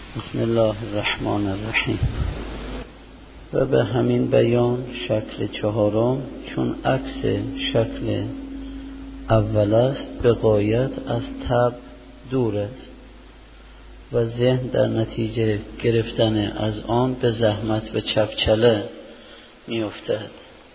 بسم الله الرحمن الرحیم. و به همین بیان شکل چهارم چون عکس شکل اول است به غایت از طبع دور است و ذهن در نتیجه گرفتن از آن به زحمت و چپچله می افتد.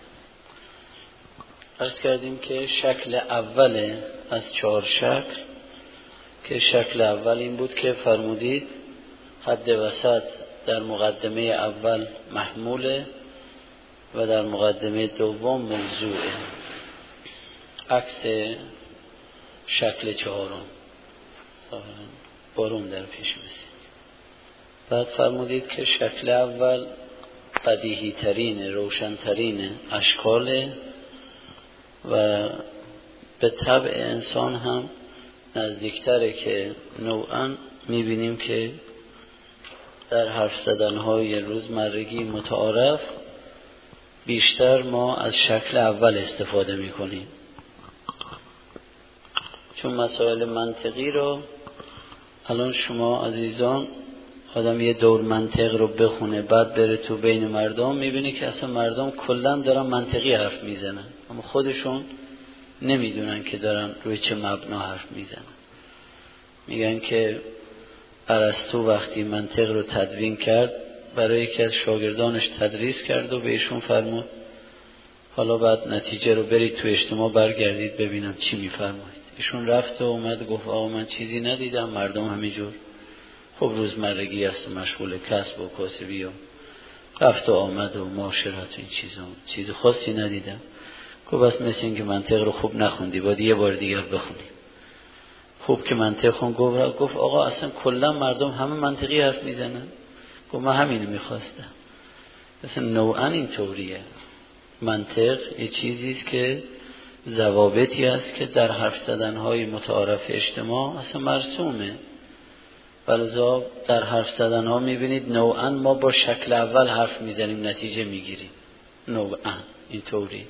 عرض کردیم که شکل اول از 4 شکل، که شکل اول این بود که فرمودید حد وسط در مقدمه اول محموله و در مقدمه دوم موضوعه، عکس شکل چهارم بارون در پیش بسید. بعد فرمودید که شکل اول بدیهی ترین، روشن ترین اشکاله و به طبع انسان هم نزدیکتره که نوعاً میبینیم که در حرف زدنهای روزمرگی متعارف بیشتر ما از شکل اول استفاده میکنیم، چون مسائل منطقی رو الان شما عزیزان آدم یه دور منطق رو بخونه بعد بره تو بین مردم میبینی که اصلا مردم کلن دارن منطقی حرف میزنن اما خودشون نمیدونن که دارن روی چه مبنا حرف میزنن. میگن که ارسطو وقتی منطق رو تدوین کرد برای یکی از شاگردانش تدریس کرد و بهشون فرمود حالا بعد نتیجه رو برید تو اجتماع برگردید ببینم چی میفرمایید. ایشون رفت و اومد گفت آقا من چیزی ندیدم، مردم همینجور خب روزمرگی هست مشغول کسب و کاسبی و رفت و آمد و معاشرت و این چیز خاصی ندیدم. گفت بس مثل این که منطق رو خوب نخوندی، باید یه بار دیگر بخونی. خوب که منطق خون. گفت آقا اصلا کلا مردم همه منطقی حرف میزنن. گفت من همینو میخواستم. اصلا نوعا این طوریه. منطق یه چیزیست که ضوابطی است که در حرف زدنهای متعارف اجتماع اصلا مرسومه. ولذا در حرف زدنها میبینید نوعا ما با شکل اول حرف میزنیم نتیجه میگیریم. نوعا این طوری.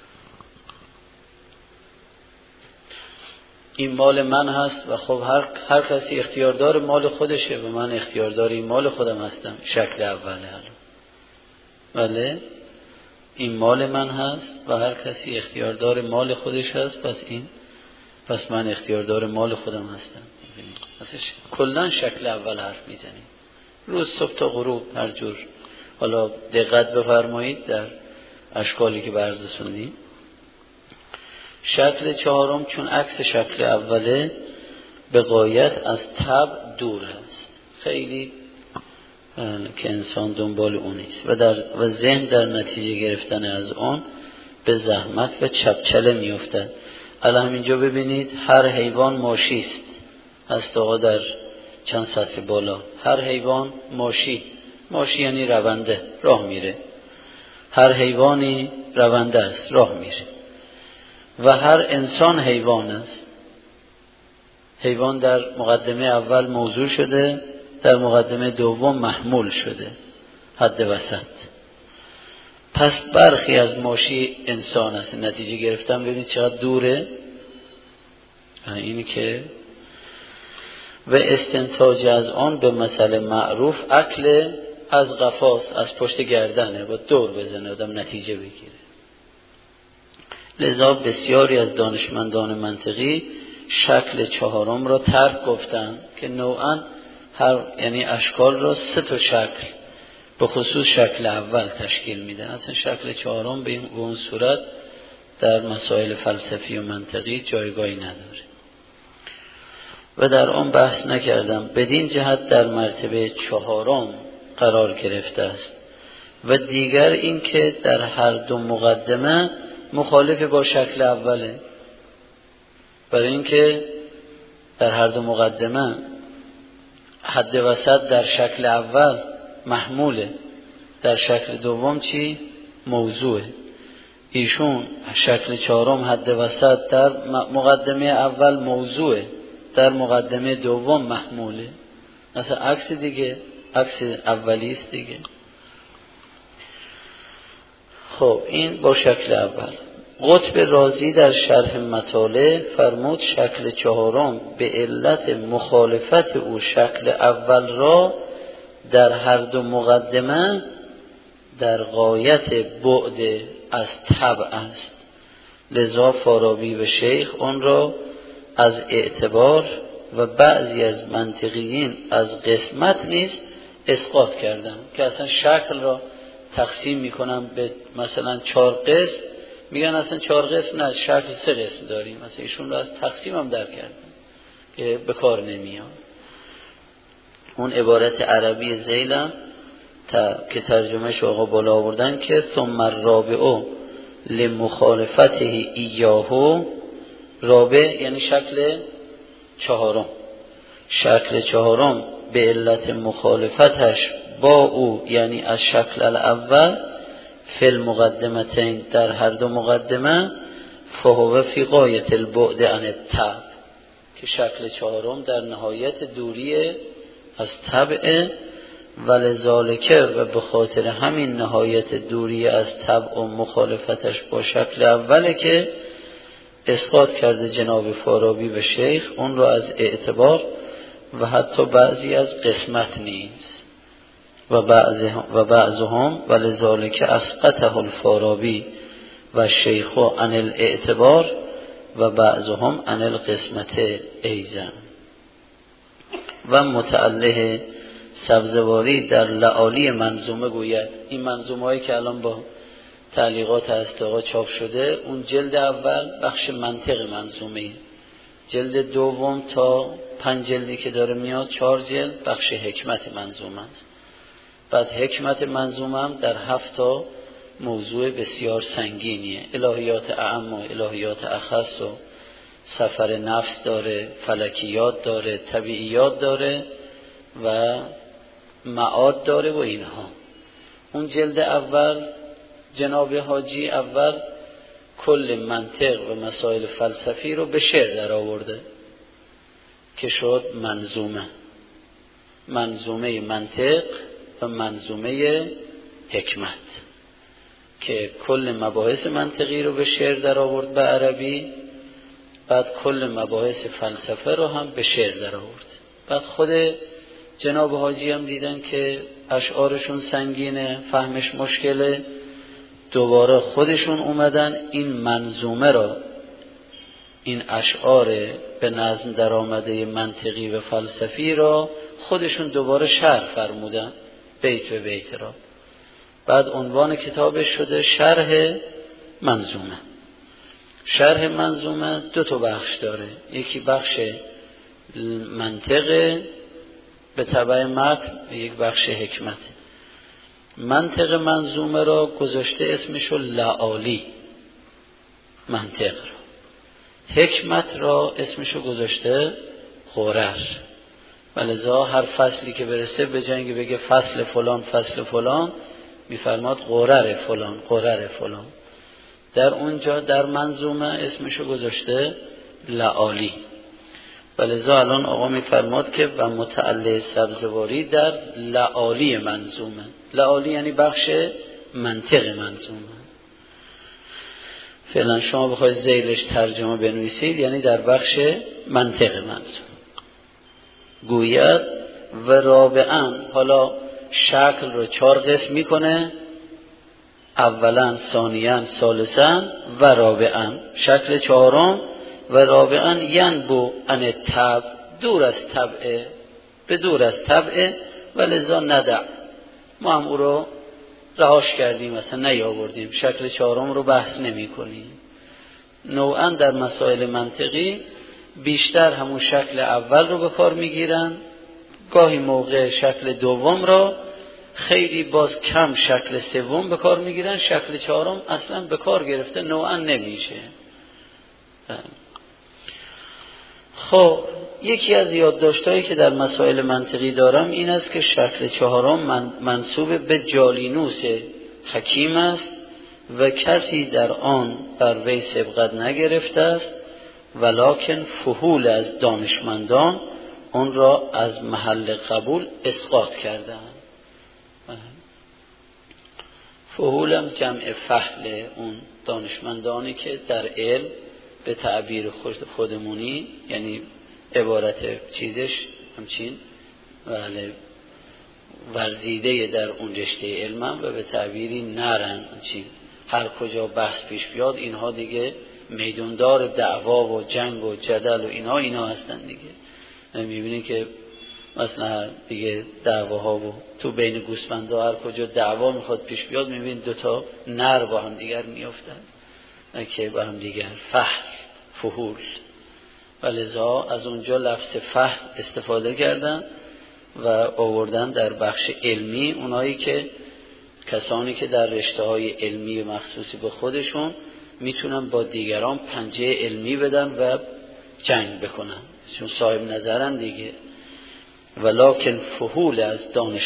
این مال من هست و خب هر کسی اختیاردار مال خودشه و من اختیاردار این مال خودم هستم. شکل اوله بله این مال من هست و هر کسی اختیاردار مال خودش هست، پس من اختیاردار مال خودم هستم. مثلا کلن شکل اول حرف میزنیم روز صبح تا غروب هر جور. حالا دقت بفرمایید در اشکالی که بررسوندیم. شکل چهارم چون عکس شکل اوله به غایت از طبع دور است، خیلی که انسان دنبال اون نیست و ذهن در نتیجه گرفتن از آن به زحمت و چپچله میافتد. الان همینجا ببینید هر حیوان ماشی است آقا در چند سطح بالا. هر حیوان ماشی یعنی رونده، راه میره. هر حیوانی رونده است، راه میره. و هر انسان حیوان است. حیوان در مقدمه اول موضوع شده، در مقدمه دوم محمول شده، حد وسط. پس برخی از ماشی انسان است. نتیجه گرفتم ببینید چقدر دوره. اینی که و استنتاج از آن به مسئله معروف اکل از قفاس، از پشت گردنه و دور بزنه آدم نتیجه بگیره. لذا بسیاری از دانشمندان منطقی شکل چهارم را ترک گفتن که نوعاً یعنی اشکال را 3 شکل به خصوص شکل اول تشکیل میدن. اصلا شکل چهارم به اون صورت در مسائل فلسفی و منطقی جایگاهی نداره و در آن بحث نکردم. بدین جهت در مرتبه 4 قرار گرفته است و دیگر این که در هر دو مقدمه مخالف با شکل اوله. برای اینکه در هر دو مقدمه حد وسط در شکل اول محموله، در شکل دوم چی؟ موضوعه. ایشون شکل چهارم حد وسط در مقدمه اول موضوعه، در مقدمه دوم محموله. مثلا عکس دیگه، عکس اولیست دیگه. خب این با شکل اول. قطب رازی در شرح مطالع فرمود شکل چهارم به علت مخالفت او شکل اول را در هر دو مقدمه در غایت بعد از طبع است. لذا فارابی و شیخ اون را از اعتبار و بعضی از منطقیین از قسمت نیز اسقاط کردن که اصلا شکل را تقسیم میکنن به مثلا 4 قسم، میگن اصلا 4 قسم نه، شکل 3 قسم داریم. مثلا ایشون را از تقسیم هم در کردن که به کار نمیاد. اون عبارت عربی زیلم که ترجمهش آقا بالا آوردن که ثم الرابع لمخالفته ایاهو، رابع یعنی شکل 4، شکل 4 به علت مخالفتش با او یعنی از شکل الاول فی المقدمتین در هر دو مقدمه فهو فی غایت البعد عن الطبع، که شکل 4 در نهایت دوری از طبع، ولذالک و به خاطر همین نهایت دوری از طبع و مخالفتش با شکل اوله که اسقاط کرده جناب فارابی و شیخ اون را از اعتبار و حتی بعضی از قسمت نیست و بعضهم ولذالک اسقطه الفارابی و شیخ عن الاعتبار و بعضهم عن القسمت ایضا. و متعلق سبزواری در لعالی منظومه گوید، این منظومه هایی که الان با تعلیقات استقا چاپ شده، اون جلد اول بخش منطق منظومه، جلد دوم تا 5 جلدی که داره میاد 4 جلد بخش حکمت منظومه است. بعد حکمت منظومه هم در 7 تا موضوع بسیار سنگینیه، الهیات اعم و الهیات اخص و سفر نفس داره، فلکیات داره، طبیعیات داره و معاد داره و اینها. اون جلد اول جناب حاجی اول کل منطق و مسائل فلسفی رو به شعر در آورده که شد منظومه منطق و منظومه حکمت، که کل مباحث منطقی رو به شعر در آورد به عربی، بعد کل مباحث فلسفه رو هم به شعر در آورد. بعد خود جناب حاجی هم دیدن که اشعارشون سنگینه، فهمش مشکله، دوباره خودشون اومدن این منظومه را، این اشعار به نظم در آمده منطقی و فلسفی را خودشون دوباره شرح فرمودن بیت به بیت را. بعد عنوان کتابش شده شرح منظومه. شرح منظومه 2 تا بخش داره، یکی بخش منطق به تبع متن و یک بخش حکمت. منطق منظومه را گذاشته اسمشو لعالی منطق را، حکمت را اسمشو گذاشته غرر، ولذا هر فصلی که برسه به جای اینکه بگه فصل فلان میفرماد غرر فلان. در اونجا در منظومه اسمشو گذاشته لعالی. ولذا الان آقا میفرماد که و متعلق سبزواری در لعالی منظومه. لعالی یعنی بخش منطق منظومه. فعلا شما بخواید زیلش ترجمه بنویسید، یعنی در بخش منطق منظومه گوید و رابعاً، حالا شکل رو 4 قسم میکنه، اولا، ثانیاً، ثالثاً و رابعاً. شکل 4 و رابعاً ینبو عن الطبع، دور از طبع، به دور از طبع، ولذا ندع، ما هم او رو رهاش کردیم، مثلا نیاوردیم، شکل 4 رو بحث نمی کنیم. نوعاً در مسائل منطقی بیشتر همون شکل اول رو به کار میگیرن، گاهی موقع شکل دوم را، خیلی باز کم شکل سوم به کار میگیرن، شکل 4 اصلا به کار گرفته نوعاً نمیشه. خب یکی از یادداشتایی که در مسائل منطقی دارم این است که شکل 4 منسوب به جالینوس حکیم است و کسی در آن بر وی سبقت نگرفته است، ولکن فحول از دانشمندان اون را از محل قبول اسقاط کردند. فحول هم جمع فحل، اون دانشمندانی که در علم به تعبیر خودمونی، یعنی عبارت چیزش همچین، بله، ورزیده در اون رشته علم و به تعبیری نرن چی هر کجا بحث پیش بیاد اینها دیگه میدوندار دعوا و جنگ و جدل و اینا هستن دیگه. میبینی که مثلا دیگه دعواها و تو بین گوسفندا هر کجا دعوا میخواد پیش بیاد میبینی دوتا نر با هم دیگر میافتن که با هم دیگر فحول و لذا از اونجا لفظ فحل استفاده کردن و آوردن در بخش علمی اونایی که کسانی که در رشته‌های علمی مخصوصی به خودشون میتونن با دیگران پنجه علمی بدن و جنگ بکنن چون صاحب نظرن دیگه. ولکن فحول از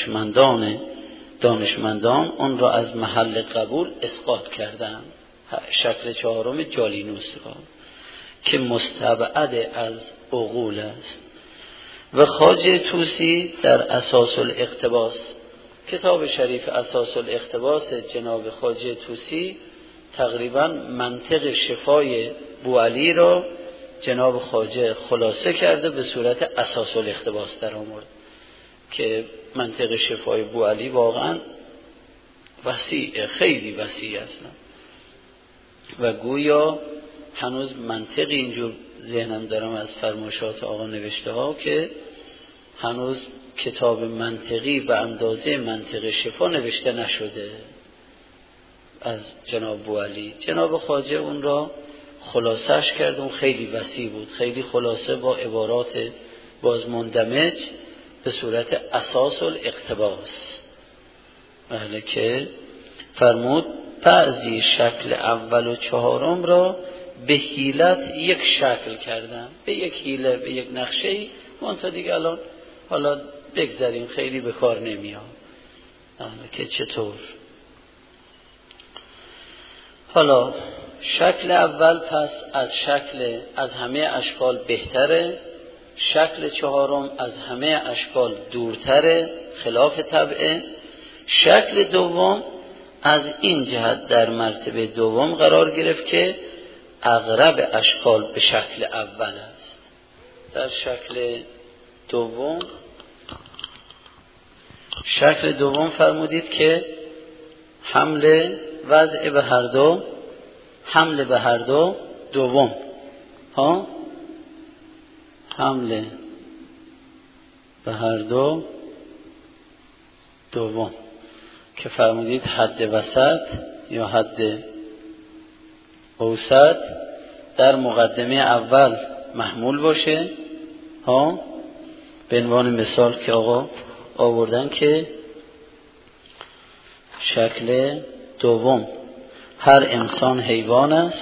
دانشمندان اون را از محل قبول اسقاط کردن. شکل چهارم جالینوس را که مستبعد از عقول است. و خواجه طوسی در اساس الاقتباس، کتاب شریف اساس الاقتباس جناب خواجه طوسی تقریبا منطق شفای بوعلی را جناب خواجه خلاصه کرده به صورت اساس الاقتباس در آورد که منطق شفای بوعلی واقعا وسیع، خیلی وسیع است و گویا هنوز منطقی اینجور ذهنم دارم از فرمایشات آقا نوشته ها که هنوز کتاب منطقی به اندازه منطق شفا نوشته نشده از جناب بوعلی. جناب خواجه اون را خلاصش کرد، اون خیلی وسیع بود، خیلی خلاصه با عبارات باز مندمج به صورت اساس الاقتباس. بله که فرمود بعضی شکل اول و چهارم را به حیلت یک شکل کردن، به یک حیله، به یک نقشه‌ای منتها دیگه الان حالا بگذاریم خیلی به کار نمیاد که چطور. حالا شکل اول پس از همه اشکال بهتره، شکل چهارم از همه اشکال دورتره خلاف طبعه، شکل دوم از این جهت در مرتبه دوم قرار گرفت که اقرب اشکال به شکل اول است. در شکل دوم فرمودید که حمل به هر دو دوم حمل به هر دو دوم که فرمودید حد وسط یا حد اوسط در مقدمه اول محمول باشه به عنوان مثال که آقا آوردن که شکل دوم هر انسان حیوان است،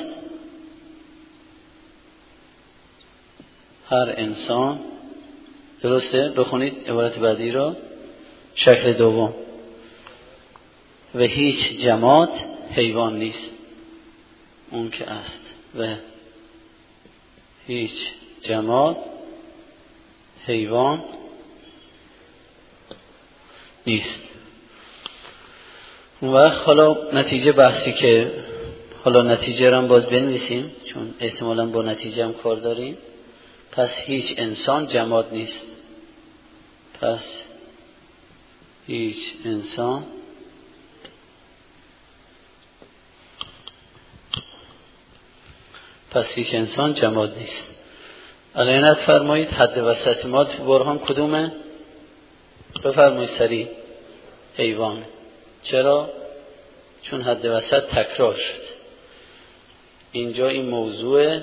هر انسان، درسته؟ بخونید عبارت بعدی را. شکل دوم و هیچ جماد حیوان نیست، اون که است و هیچ جماد حیوان نیست. اون وقت حالا نتیجه بحثی که حالا نتیجه رو هم باز بنویسیم چون احتمالاً با نتیجه هم کار داریم. پس هیچ انسان جماد نیست، پس هیچ انسان جماد نیست. علینت فرمایید حد وسط ما تو برهان کدومه؟ بفرمایید سریع. حیوان. چرا؟ چون حد وسط تکرار شد. اینجا این موضوع،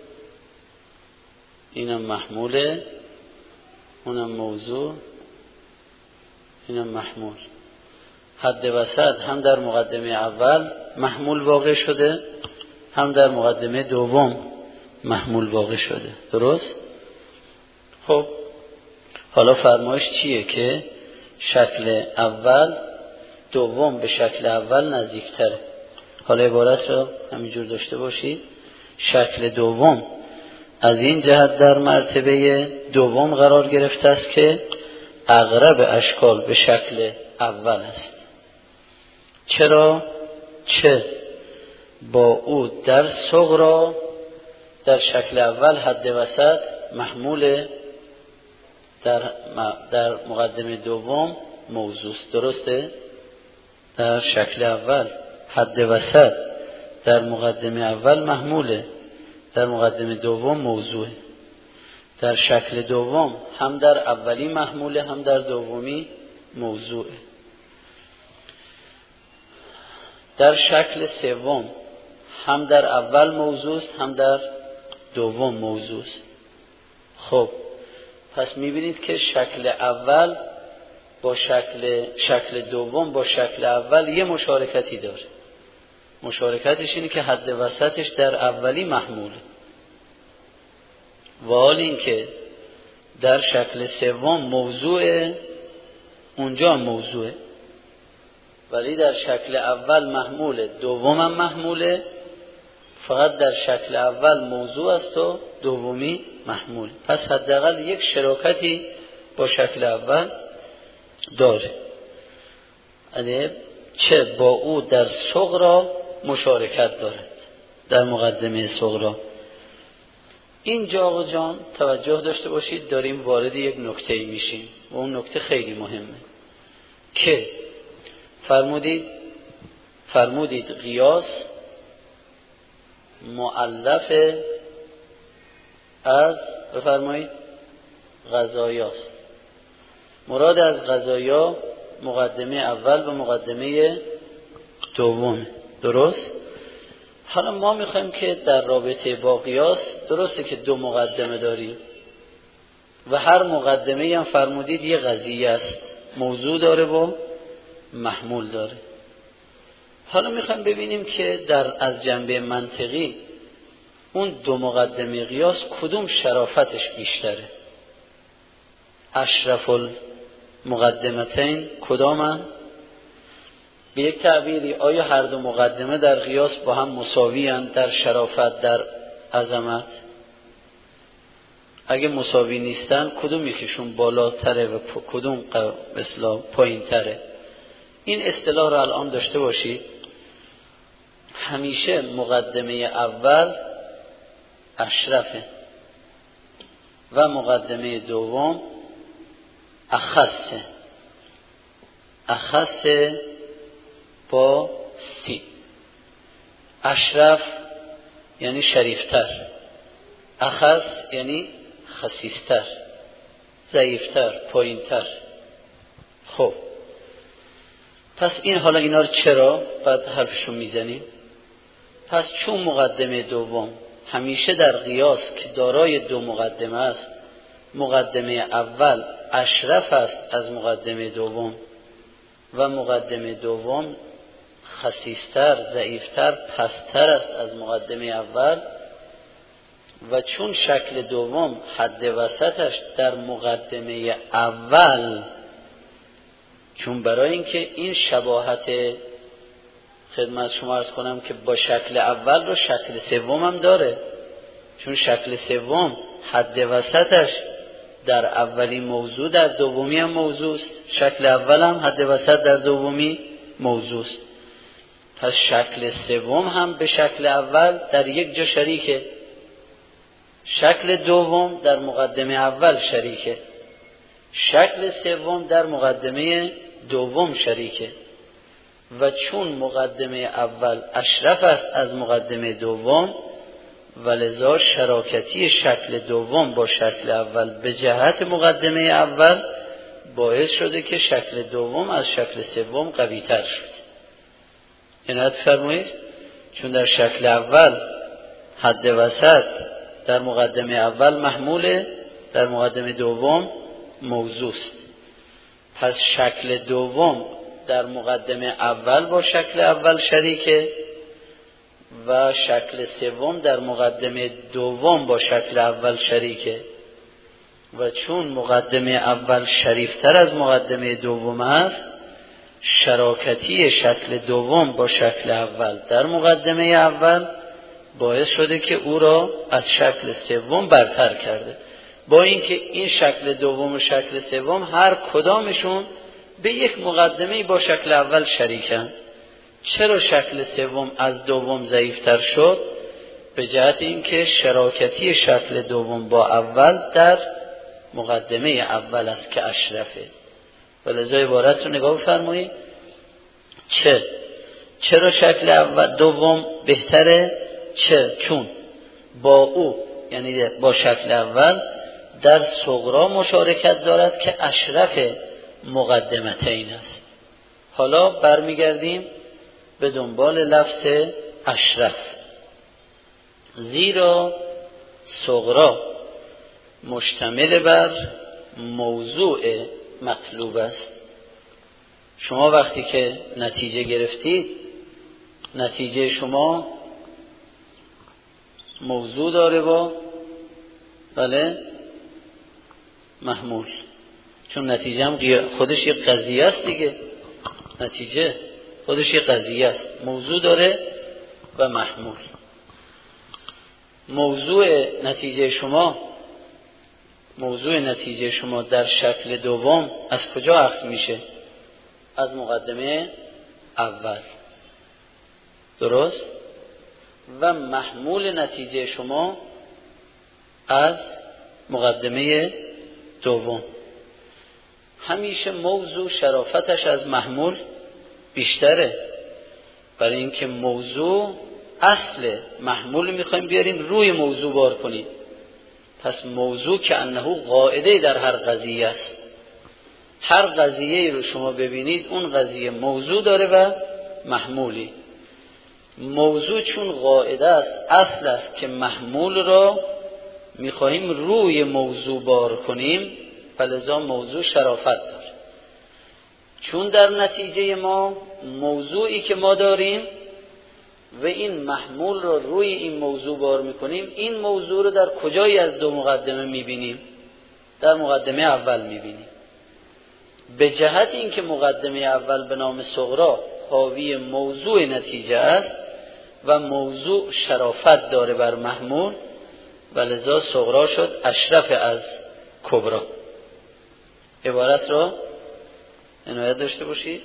اینم محموله، اونم موضوع، اینم محمول. حد وسط هم در مقدمه اول محمول واقع شده، هم در مقدمه دوم محمول واقع شده. درست؟ خب حالا فرمایش چیه؟ که شکل اول دوم به شکل اول نزدیکتره. حالا عبارت رو همینجور داشته باشید. شکل دوم از این جهت در مرتبه دوم قرار گرفته است که اقرب اشکال به شکل اول است. چرا؟ چه با او در صغرا در شکل اول حد وسط محمول، در مقدمه دوم موضوعست. درسته؟ در شکل اول حد وسط در مقدمه اول محموله، در مقدمه دوم موضوعه. در شکل دوم هم در اولی محموله هم در دومی موضوعه. در شکل سوم هم در اول موضوع است هم در دوم موضوع است. خب پس میبینید که شکل اول با شکل دوم با شکل اول یه مشارکتی داره. مشارکتش اینه که حد وسطش در اولی محموله، و حال این که در شکل سوم موضوعه، اونجا موضوعه، ولی در شکل اول محموله، دومم محموله، فقط در شکل اول موضوع است و دومی محمول. پس حداقل یک شراکتی با شکل اول داره، چه با او در صغرا مشارکت دارد، در مقدمه صغرا. اینجا آقا جان توجه داشته باشید، داریم وارد یک نکته میشیم و اون نکته خیلی مهمه که فرمودید قیاس مؤلف از بفرمایید قضایاست. مراد از قضایا مقدمه اول و مقدمه دوم. درست؟ حالا ما میخوایم که در رابطه با قیاس، درسته که دو مقدمه داریم و هر مقدمه هم فرمودید یه قضیه است، موضوع داره و محمول داره. حالا میخوایم ببینیم که از جنبه منطقی اون دو مقدمه قیاس کدوم شرافتش بیشتره؟ اشرف المقدمتین کدامن؟ به یک تعبیری آیا هر دو مقدمه در قیاس با هم مساوی هستند در شرافت، در عظمت؟ اگه مساوی نیستن کدوم یکیشون بالاتره و کدوم مثلا پایین تره؟ این اصطلاح رو الان داشته باشید. همیشه مقدمه اول اشرفه و مقدمه دوم اخصه با سی. اشرف یعنی شریفتر، اخص یعنی خسیستر، ضعیفتر، پایینتر. خب پس حالا اینا رو چرا بعد حرفشو میزنیم؟ پس چون مقدمه دوم همیشه در قیاس که دارای دو مقدمه است، مقدمه اول اشرف است از مقدمه دوم و مقدمه دوم خسیستر، ضعیفتر، پستر است از مقدمه اول، و چون شکل دوم حد وسطش در مقدمه اول، چون برای اینکه این شباهت خدمت شما عرض کنم که با شکل اول رو شکل سوم هم داره، چون شکل سوم حد وسطش در اولی موضوع در دومی هم موضوع است، شکل اول هم حد وسط در دومی موضوع است. پس شکل سوم هم به شکل اول در یک جا شریکه، شکل دوم در مقدمه اول شریکه، شکل سوم در مقدمه دوم شریکه، و چون مقدمه اول اشرف است از مقدمه دوم، ولذا شراکتی شکل دوم با شکل اول به جهت مقدمه اول باعث شده که شکل دوم از شکل سوم قوی تر شد. عنایت فرمایید، چون در شکل اول حد وسط در مقدمه اول محموله، در مقدمه دوم موضوع است. پس شکل دوم در مقدمه اول با شکل اول شریکه و شکل سوم در مقدمه دوم با شکل اول شریکه، و چون مقدمه اول شریفتر از مقدمه دوم است، شراکتی شکل دوم با شکل اول در مقدمه اول باعث شده که او را از شکل سوم برتر کرده، با اینکه این شکل دوم و شکل سوم هر کدامشون به یک مقدمه با شکل اول شریکن. چرا شکل سوم از دوم ضعیفتر شد؟ به جهت اینکه شراکتی شکل دوم با اول در مقدمه اول است که اشرفه. ولذا عبارت رو نگاه بفرمایید. چرا شکل اول دوم بهتره؟ چون با او، یعنی با شکل اول، در صغرا مشارکت دارد که اشرف مقدمتین است. حالا برمیگردیم به دنبال لفظ اشرف. زیرا صغرا مشتمل بر موضوع مطلوب است. شما وقتی که نتیجه گرفتید، نتیجه شما موضوع داره با محمول، چون نتیجه هم خودش یک قضیه است دیگه. نتیجه خودش یک قضیه است، موضوع داره و محمول. موضوع نتیجه شما در شکل دوم از کجا اخذ میشه؟ از مقدمه اول، درست؟ و محمول نتیجه شما از مقدمه دوم. همیشه موضوع شرافتش از محمول بیشتره، برای اینکه موضوع اصل محمول میخوایم بیاریم روی موضوع بار کنیم. پس موضوع که انه قاعده در هر قضیه است. هر قضیه رو شما ببینید اون قضیه موضوع داره و محمولی. موضوع چون قاعده است، اصل است که محمول را میخواهیم روی موضوع بار کنیم، فلذا موضوع شرافت داره. چون در نتیجه ما موضوعی که ما داریم و این محمول را روی این موضوع بار میکنیم، این موضوع رو در کجایی از دو مقدمه میبینیم؟ در مقدمه اول میبینیم. به جهت اینکه مقدمه اول به نام صغرا حاوی موضوع نتیجه است و موضوع شرافت داره بر محمول، ولذا صغرا شد اشرف از کبرا. عبارت را عنایت داشته باشید.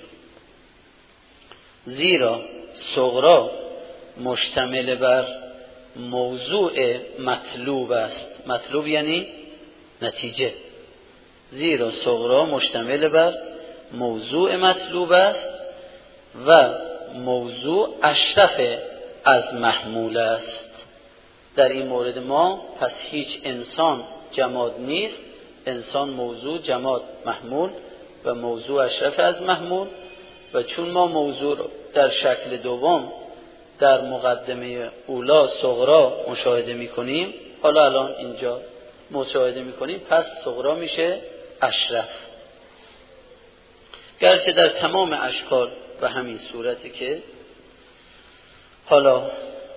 زیرا صغرا مشتمل بر موضوع مطلوب است. مطلوب یعنی نتیجه. زیرا صغرا مشتمل بر موضوع مطلوب است و موضوع اشرف از محمول است. در این مورد ما پس هیچ انسان جماد نیست. انسان موضوع، جماد محمول و موضوع اشرف از محمول. و چون ما موضوع رو در شکل دوم در مقدمه اولا صغرا مشاهده میکنیم، حالا الان اینجا مشاهده میکنیم، پس صغرا میشه اشرف. گرچه در تمام اشکال و همین صورتی که حالا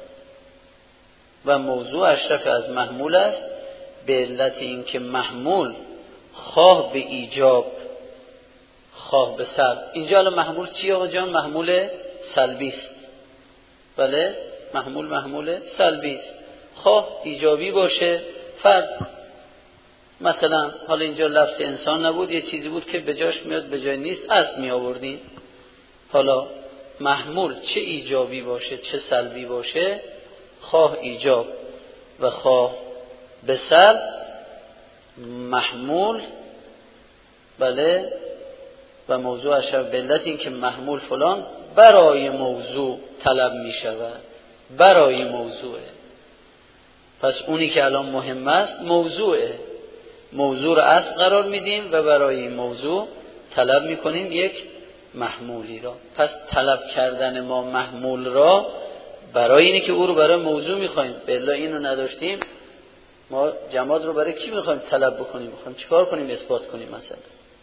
و موضوع اشرف از محمول است، به علت اینکه محمول خواه به ایجاب خواه به سلب. اینجا الان محمول چیه آقا جان؟ محمول سلبی است. بله، محمول سلبی است. خواه ایجابی باشه، فرض مثلا حالا اینجا لفظ انسان نبود، یه چیزی بود که به جاش میاد به جای نیست، اسب می آوردیم. حالا محمول چه ایجابی باشه چه سلبی باشه، خواه ایجاب و خواه به سلب، محمول بله و موضوع اشرف، به علت این که محمول فلان برای موضوع طلب می شود، برای موضوعه. پس اونی که الان مهم است موضوعه، موضوع رو اصل قرار میدیم و برای این موضوع طلب میکنیم یک محمولی را. پس طلب کردن ما محمول را برای اینه که او رو برای موضوع میخوایم. بلا اینو نداشتیم ما جماد رو برای کی میخوایم طلب بکنیم؟ میخوایم چیکار کنیم؟ اثبات کنیم مثلا.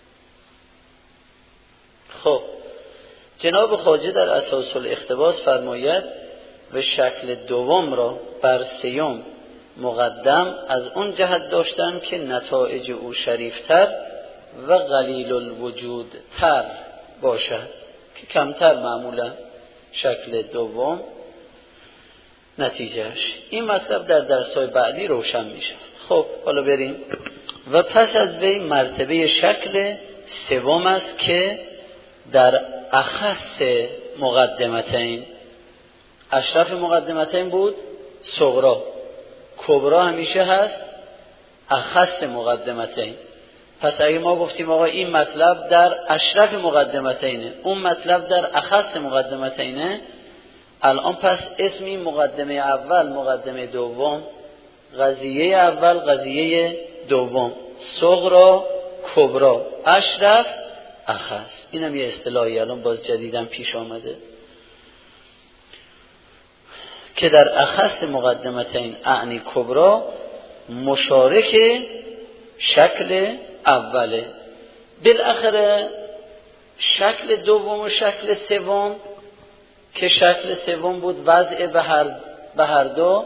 خب جناب خواجه در اساس الاقتباس فرماید و شکل دوم را بر سیوم مقدم از اون جهت داشتن که نتایج او شریفتر و قلیل الوجود تر باشد، که کمتر معمولا شکل دوم نتیجهش. این مطلب در درس‌های بعدی روشن میشه. خب حالا بریم. و پس از وی مرتبه شکل سوم است که در اخص مقدمتین، اشرف مقدمتین بود صغرا، کبرا همیشه هست اخص مقدمتین. پس اگه ما گفتیم آقا این مطلب در اشرف مقدمتینه، اون مطلب در اخص مقدمتینه، الان پس اسم این مقدمه اول مقدمه دوم، قضیه اول قضیه دوم، صغرا کبرا، اشرف اخص. اینم یه اصطلاحی الان باز جدیداً پیش آمده که در اخص مقدمتین اعنی کبرا مشارک شکل اوله. بالاخره شکل دوم و شکل سوم که شکل سوم بود وضع به هر دو،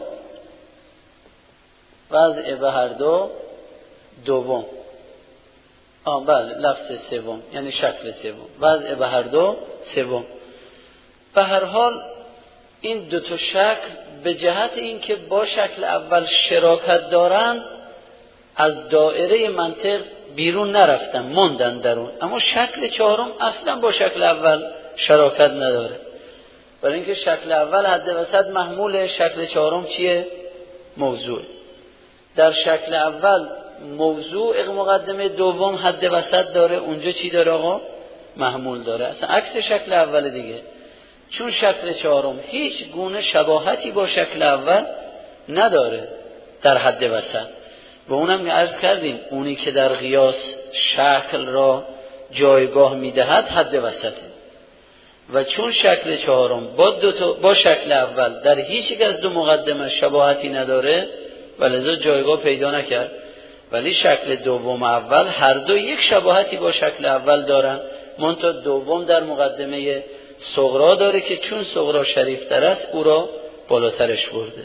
وضع به هر دو دوم، بله لفظ سوم یعنی شکل سوم، وضع به هر دو سوم. به هر حال این دو تا شکل به جهت اینکه با شکل اول شراکت دارن از دایره منطق بیرون نرفتن، موندن درون. اما شکل چهارم اصلا با شکل اول شراکت نداره، برای اینکه شکل اول حد وسط محمول، شکل چهارم چیه؟ موضوع. در شکل اول موضوع مقدمه دوم حد وسط داره، اونجا چی داره آقا؟ محمول داره، اصلا عکس شکل اول دیگه. چون شکل چهارم هیچ گونه شباهتی با شکل اول نداره در حد وسط، و اونم عرض کردیم اونی که در قیاس شکل را جایگاه میدهد حد وسطه، و چون شکل چهارم با شکل اول در هیچ یک از دو مقدمه شباهتی نداره و لذا جایگاه پیدا نکرد، ولی شکل دوم اول هر دو یک شباهتی با شکل اول دارن، منتها دوم در مقدمه صغرا داره که چون صغرا شریفتر است او را بالاترش برده.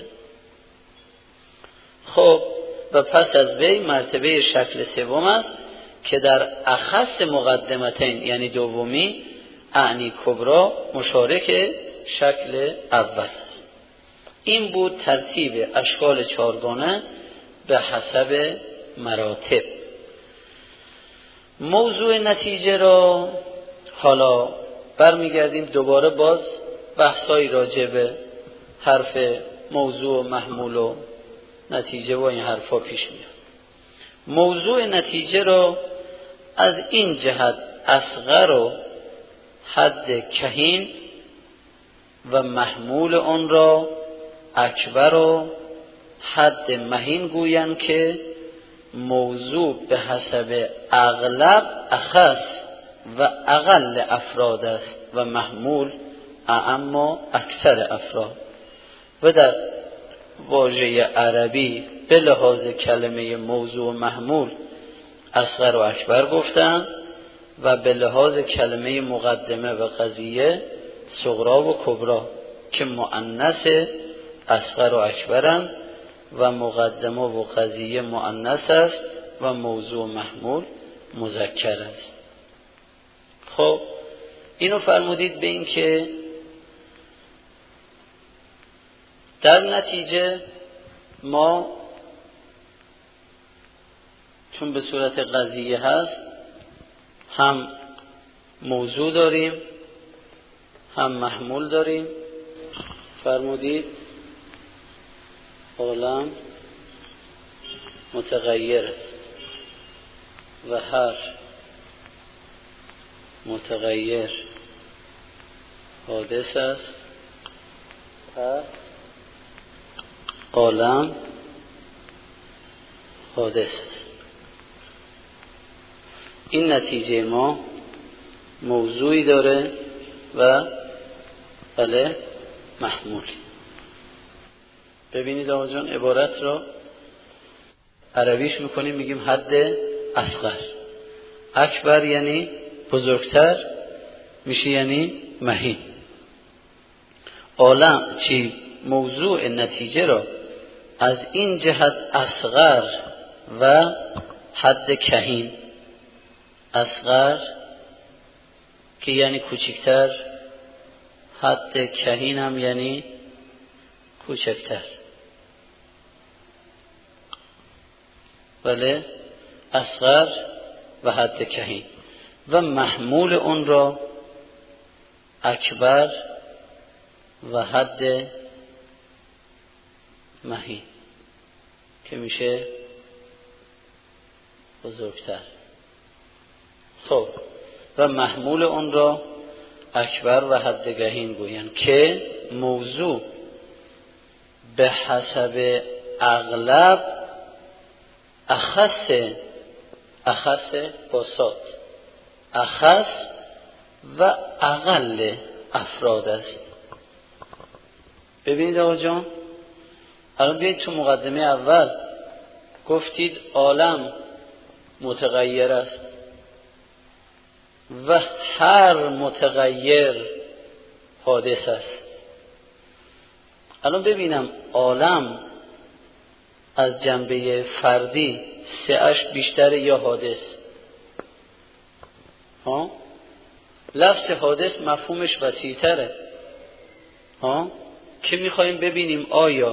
خب و پس از وی مرتبه شکل سوم است که در اخص مقدمتین یعنی دومی اعنی کبرا مشارک شکل اول است. این بود ترتیب اشکال چهارگانه به حسب مراتب. موضوع نتیجه را حالا برمیگردیم دوباره باز بحثای راجع به حرف موضوع و محمول و نتیجه و این حرفا پیش میاد. موضوع نتیجه را از این جهت اصغر و حد کهین و محمول آن را اکبر و حد مهین گویند که موضوع به حسب اغلب اخص و اقل افراد است و محمول اعم اکثر افراد. و در واژه عربی به لحاظ کلمه موضوع و محمول اصغر و اکبر گفتند و به لحاظ کلمه مقدمه و قضیه صغرا و کبرا که مؤنث اصغر و اکبرند و مقدمه و قضیه مؤنث است و موضوع و محمول مذکر است. خب اینو فرمودید به این که در نتیجه ما چون به صورت قضیه هست هم موضوع داریم هم محمول داریم. فرمودید عالم متغیر است و هر متغیر حادث است، پس عالم حادث است. این نتیجه ما موضوعی داره و بله محمول. ببینید آقا جان عبارت را عربیش میکنیم میگیم حد اصغر، اکبر یعنی بزرگتر میشه یعنی مهین. عالم چی؟ موضوع نتیجه را از این جهت اصغر و حد کهین، اصغر که یعنی کوچکتر، حد کهین هم یعنی کوچکتر. بله اصغر و حد کهین و محمول اون را اکبر و حد مهین که میشه بزرگتر. خب و محمول اون را اکبر و حدگهین گویند که موضوع به حسب اغلب اخص باسات اخص و اقل افراد است. ببینید آقا جان، الان بیایید تو مقدمه اول گفتید عالم متغیر است و هر متغیر حادث است. الان ببینم عالم از جنبه فردی سعش بیشتر یا حادث؟ لفظ حادث مفهومش وسیع‌تره. که میخوایم ببینیم آیا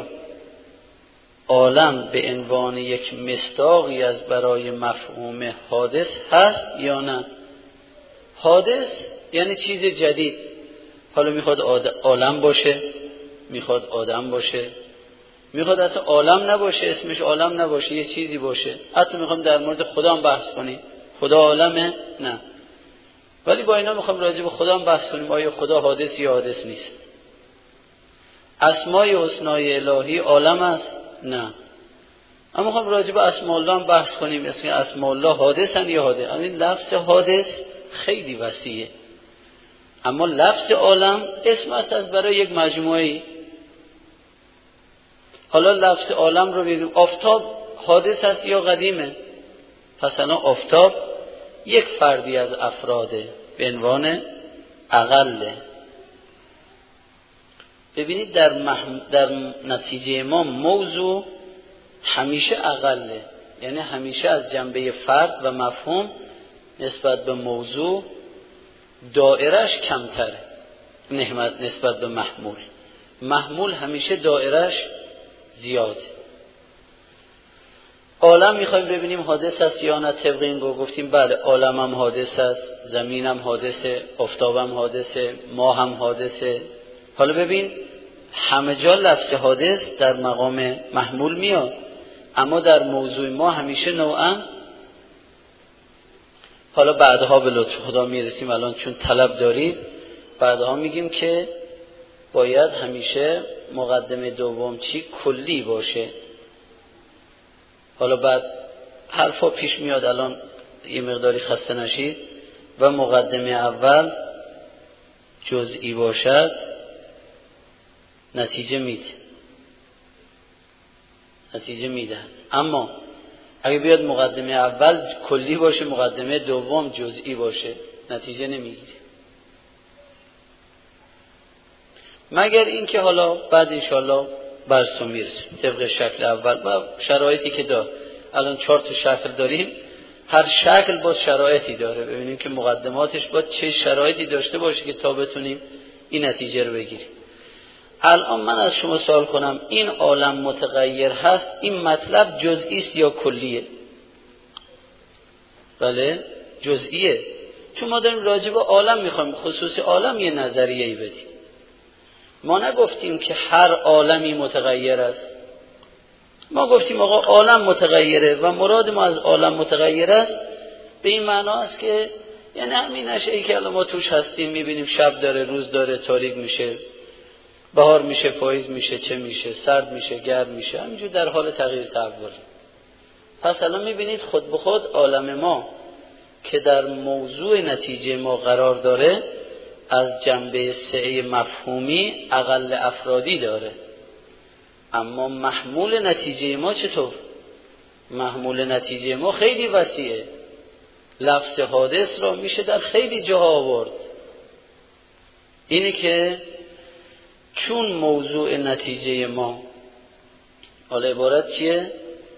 عالم به عنوان یک مصداقی از برای مفهوم حادث هست یا نه. حادث یعنی چیز جدید. حالا میخواد عالم باشه، میخواد آدم باشه، میخواد اصلا عالم نباشه، اسمش عالم نباشه، یه چیزی باشه. حتی میخوام در مورد خدا هم بحث کنیم، خدا عالمه؟ نه. ولی با اینا میخوام راجع به خدا هم بحث کنیم، آیا خدا حادث یا حادث نیست. اسمای حسنای الهی عالم است؟ نه. اما میخوام راجع به اسماء الله هم بحث کنیم، اسماء الله حادثن یا حادث. این لفظ حادث خیلی وسیعه، اما لفظ عالم اسم است از برای یک مجموعه. حالا لفظ عالم رو بگیم آفتاب حادث است یا قدیمه؟ پس الان آفتاب یک فردی از افراده به عنوان اقله. ببینید در نتیجه ما موضوع همیشه اقله، یعنی همیشه از جنبه فرد و مفهوم نسبت به موضوع دایرش کمتره نسبت به محمول همیشه دایرش زیاده. عالم میخوایم ببینیم حادث است یا نه. طبق این گفتیم بله عالم هم حادث است، زمین هم حادثه، آفتاب هم حادثه، ماه هم حادثه. حالا ببین همه جا لفظ حادث در مقام محمول میاد، اما در موضوع ما همیشه نوعا. حالا بعدها به لطف خدا میرسیم، الان چون طلب دارید بعدها میگیم که باید همیشه مقدمه دوم چی کلی باشه. حالا بعد حرفا پیش میاد، الان یه مقداری خسته نشید. و مقدمه اول جزئی باشد نتیجه میده. اما اگه بیاد مقدمه اول کلی باشه، مقدمه دوم جزئی باشه، نتیجه نمیگیره. مگر اینکه حالا بعد انشالله برسو میرسیم طبق شکل اول و شرایطی که دار. الان 4 تا شکل داریم، هر شکل باز شرایطی داره. ببینیم که مقدماتش باید چه شرایطی داشته باشه که تا بتونیم این نتیجه رو بگیریم. الان من از شما سوال کنم این عالم متغیر هست، این مطلب جزئی است یا کلیه؟ بله جزئیه، چون ما داریم راجع به عالم میخوایم خصوص عالم یه نظریه‌ای بدیم. ما نگفتیم که هر عالمی متغیر است، ما گفتیم آقا عالم متغیره و مراد ما از عالم متغیر است به این معنا است که یعنی همین اشیایی که الان ما توش هستیم میبینیم، شب داره، روز داره، تاریک میشه، بهار میشه، پاییز میشه، چه میشه، سرد میشه، گرم میشه، همینجور در حال تغییر تحول. پس الان میبینید خود به خود عالم ما که در موضوع نتیجه ما قرار داره از جنبه سعه مفهومی اقل افرادی داره. اما محمول نتیجه ما چطور؟ محمول نتیجه ما خیلی وسیعه. لفظ حادث را میشه در خیلی جاها آورد. اینه که چون موضوع نتیجه ما، حالا عبارت چیه؟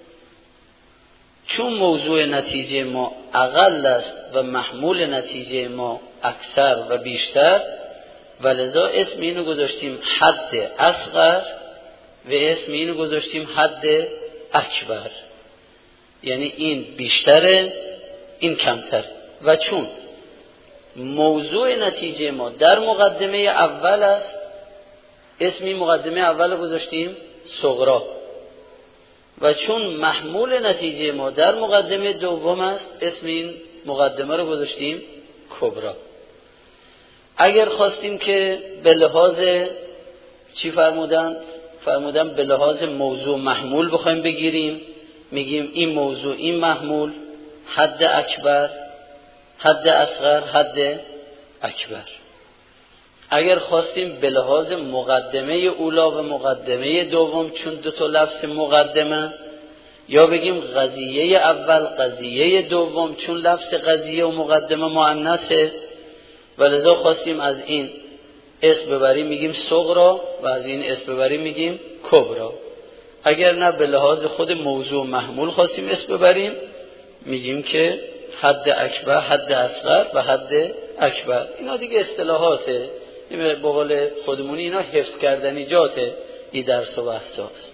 چون موضوع نتیجه ما اقل است و محمول نتیجه ما اکثر و بیشتر، ولذا اسم اینو گذاشتیم حد اصغر و اسم اینو گذاشتیم حد اکبر. یعنی این بیشتره، این کمتر. و چون موضوع نتیجه ما در مقدمه اول است، اسم این مقدمه اول گذاشتیم صغرا. و چون محمول نتیجه ما در مقدمه دوم است، اسم این مقدمه رو گذاشتیم کبرا. اگر خواستیم که به لحاظ چی فرمودن به لحاظ موضوع محمول بخوایم بگیریم، میگیم این موضوع این محمول حد اکبر، حد اصغر، حد اکبر. اگر خواستیم به لحاظ مقدمه اولا و مقدمه دوم، چون دو تا لفظ مقدمه، یا بگیم قضیه اول قضیه دوم، چون لفظ قضیه و مقدمه مؤنثه، ولذا خواستیم از این اسم ببریم میگیم صغرا و از این اسم ببریم میگیم کبرا. اگر نه به لحاظ خود موضوع محمول خواستیم اسم ببریم میگیم که حد اکبر، حد اصغر و حد اکبر. اینا دیگه اصطلاحاته، به قول خودمونی اینا حفظ کردنی جاته، این درس و بحثاست.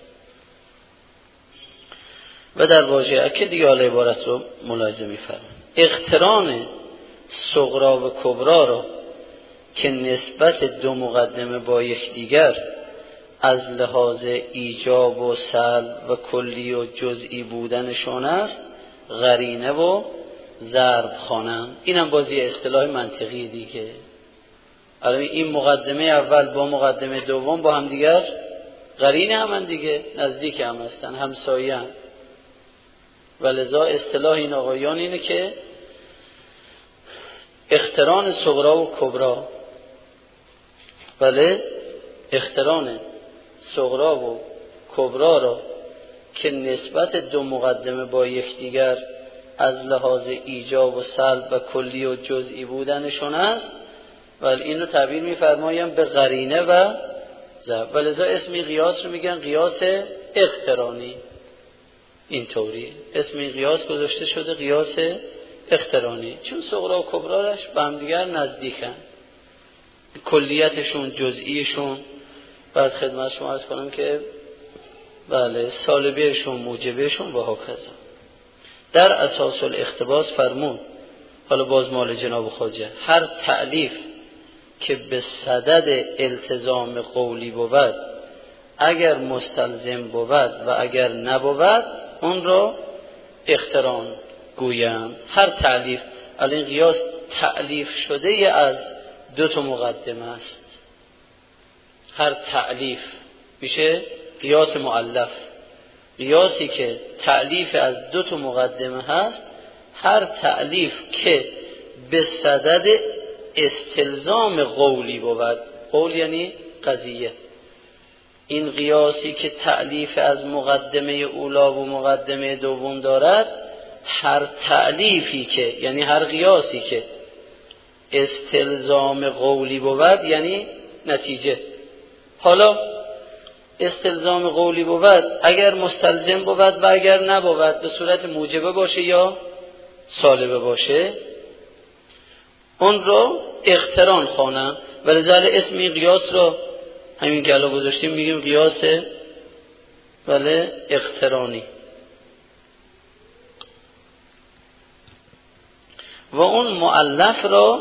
و در واژه اکه دیگه حال عبارت رو ملاحظه می‌فرمایید. اقتران صغرا و کبرا را که نسبت دو مقدمه با یکدیگر از لحاظ ایجاب و سلب و کلی و جزئی بودنشون است قرینه و ضرب خوانند. اینم بازی اصطلاح منطقی دیگه. الان این مقدمه اول با مقدمه دوم با هم دیگر قرینه همن دیگه، نزدیک هم هستن، همسایه هم. ولذا اصطلاح این آقایان اینه که اقتران صغرا و کبرا، بله اقتران صغرا و کبرا را که نسبت دو مقدمه با یکدیگر از لحاظ ایجاب و سلب و کلی و جزئی بودنشون است، ولی اینو تعبیر می‌فرمایم به قرینه و ضرب. ولذا اسمی قیاس رو میگن قیاس اقترانی. اینطوری اسم این قیاس گذاشته شده قیاس اقترانی، چون صغرا و کبراش به هم دیگر نزدیکن، کلیتشون جزئیشون. بعد خدمت شما عرض کنم که بله سالبهشون موجبهشون و هکذا. در اساس الاقتباس فرمود، حالا باز مال جناب خواجه، هر تألیف که به صدد التزام قولی بود اگر مستلزم بود و اگر نبود اون را اقتران گویند. هر تألیف، الان قیاس تألیف شده از دو تا مقدمه است، هر تألیف میشه قیاس مؤلف. قیاسی که تألیف از دو تا مقدمه هست، هر تألیف که به صدد استلزام قولی بود، قول یعنی قضیه. این قیاسی که تألیف از مقدمه اولا و مقدمه دوم دارد، هر تألیفی که یعنی هر قیاسی که استلزام قولی بود یعنی نتیجه. حالا استلزام قولی بود اگر مستلزم بود و اگر نبود، به صورت موجبه باشه یا سالبه باشه، اون رو اقتران خوانم. ولذلك اسم این قیاس رو همین که الان گذاشتیم میگیم قیاس بله اقترانی. و اون مؤلف را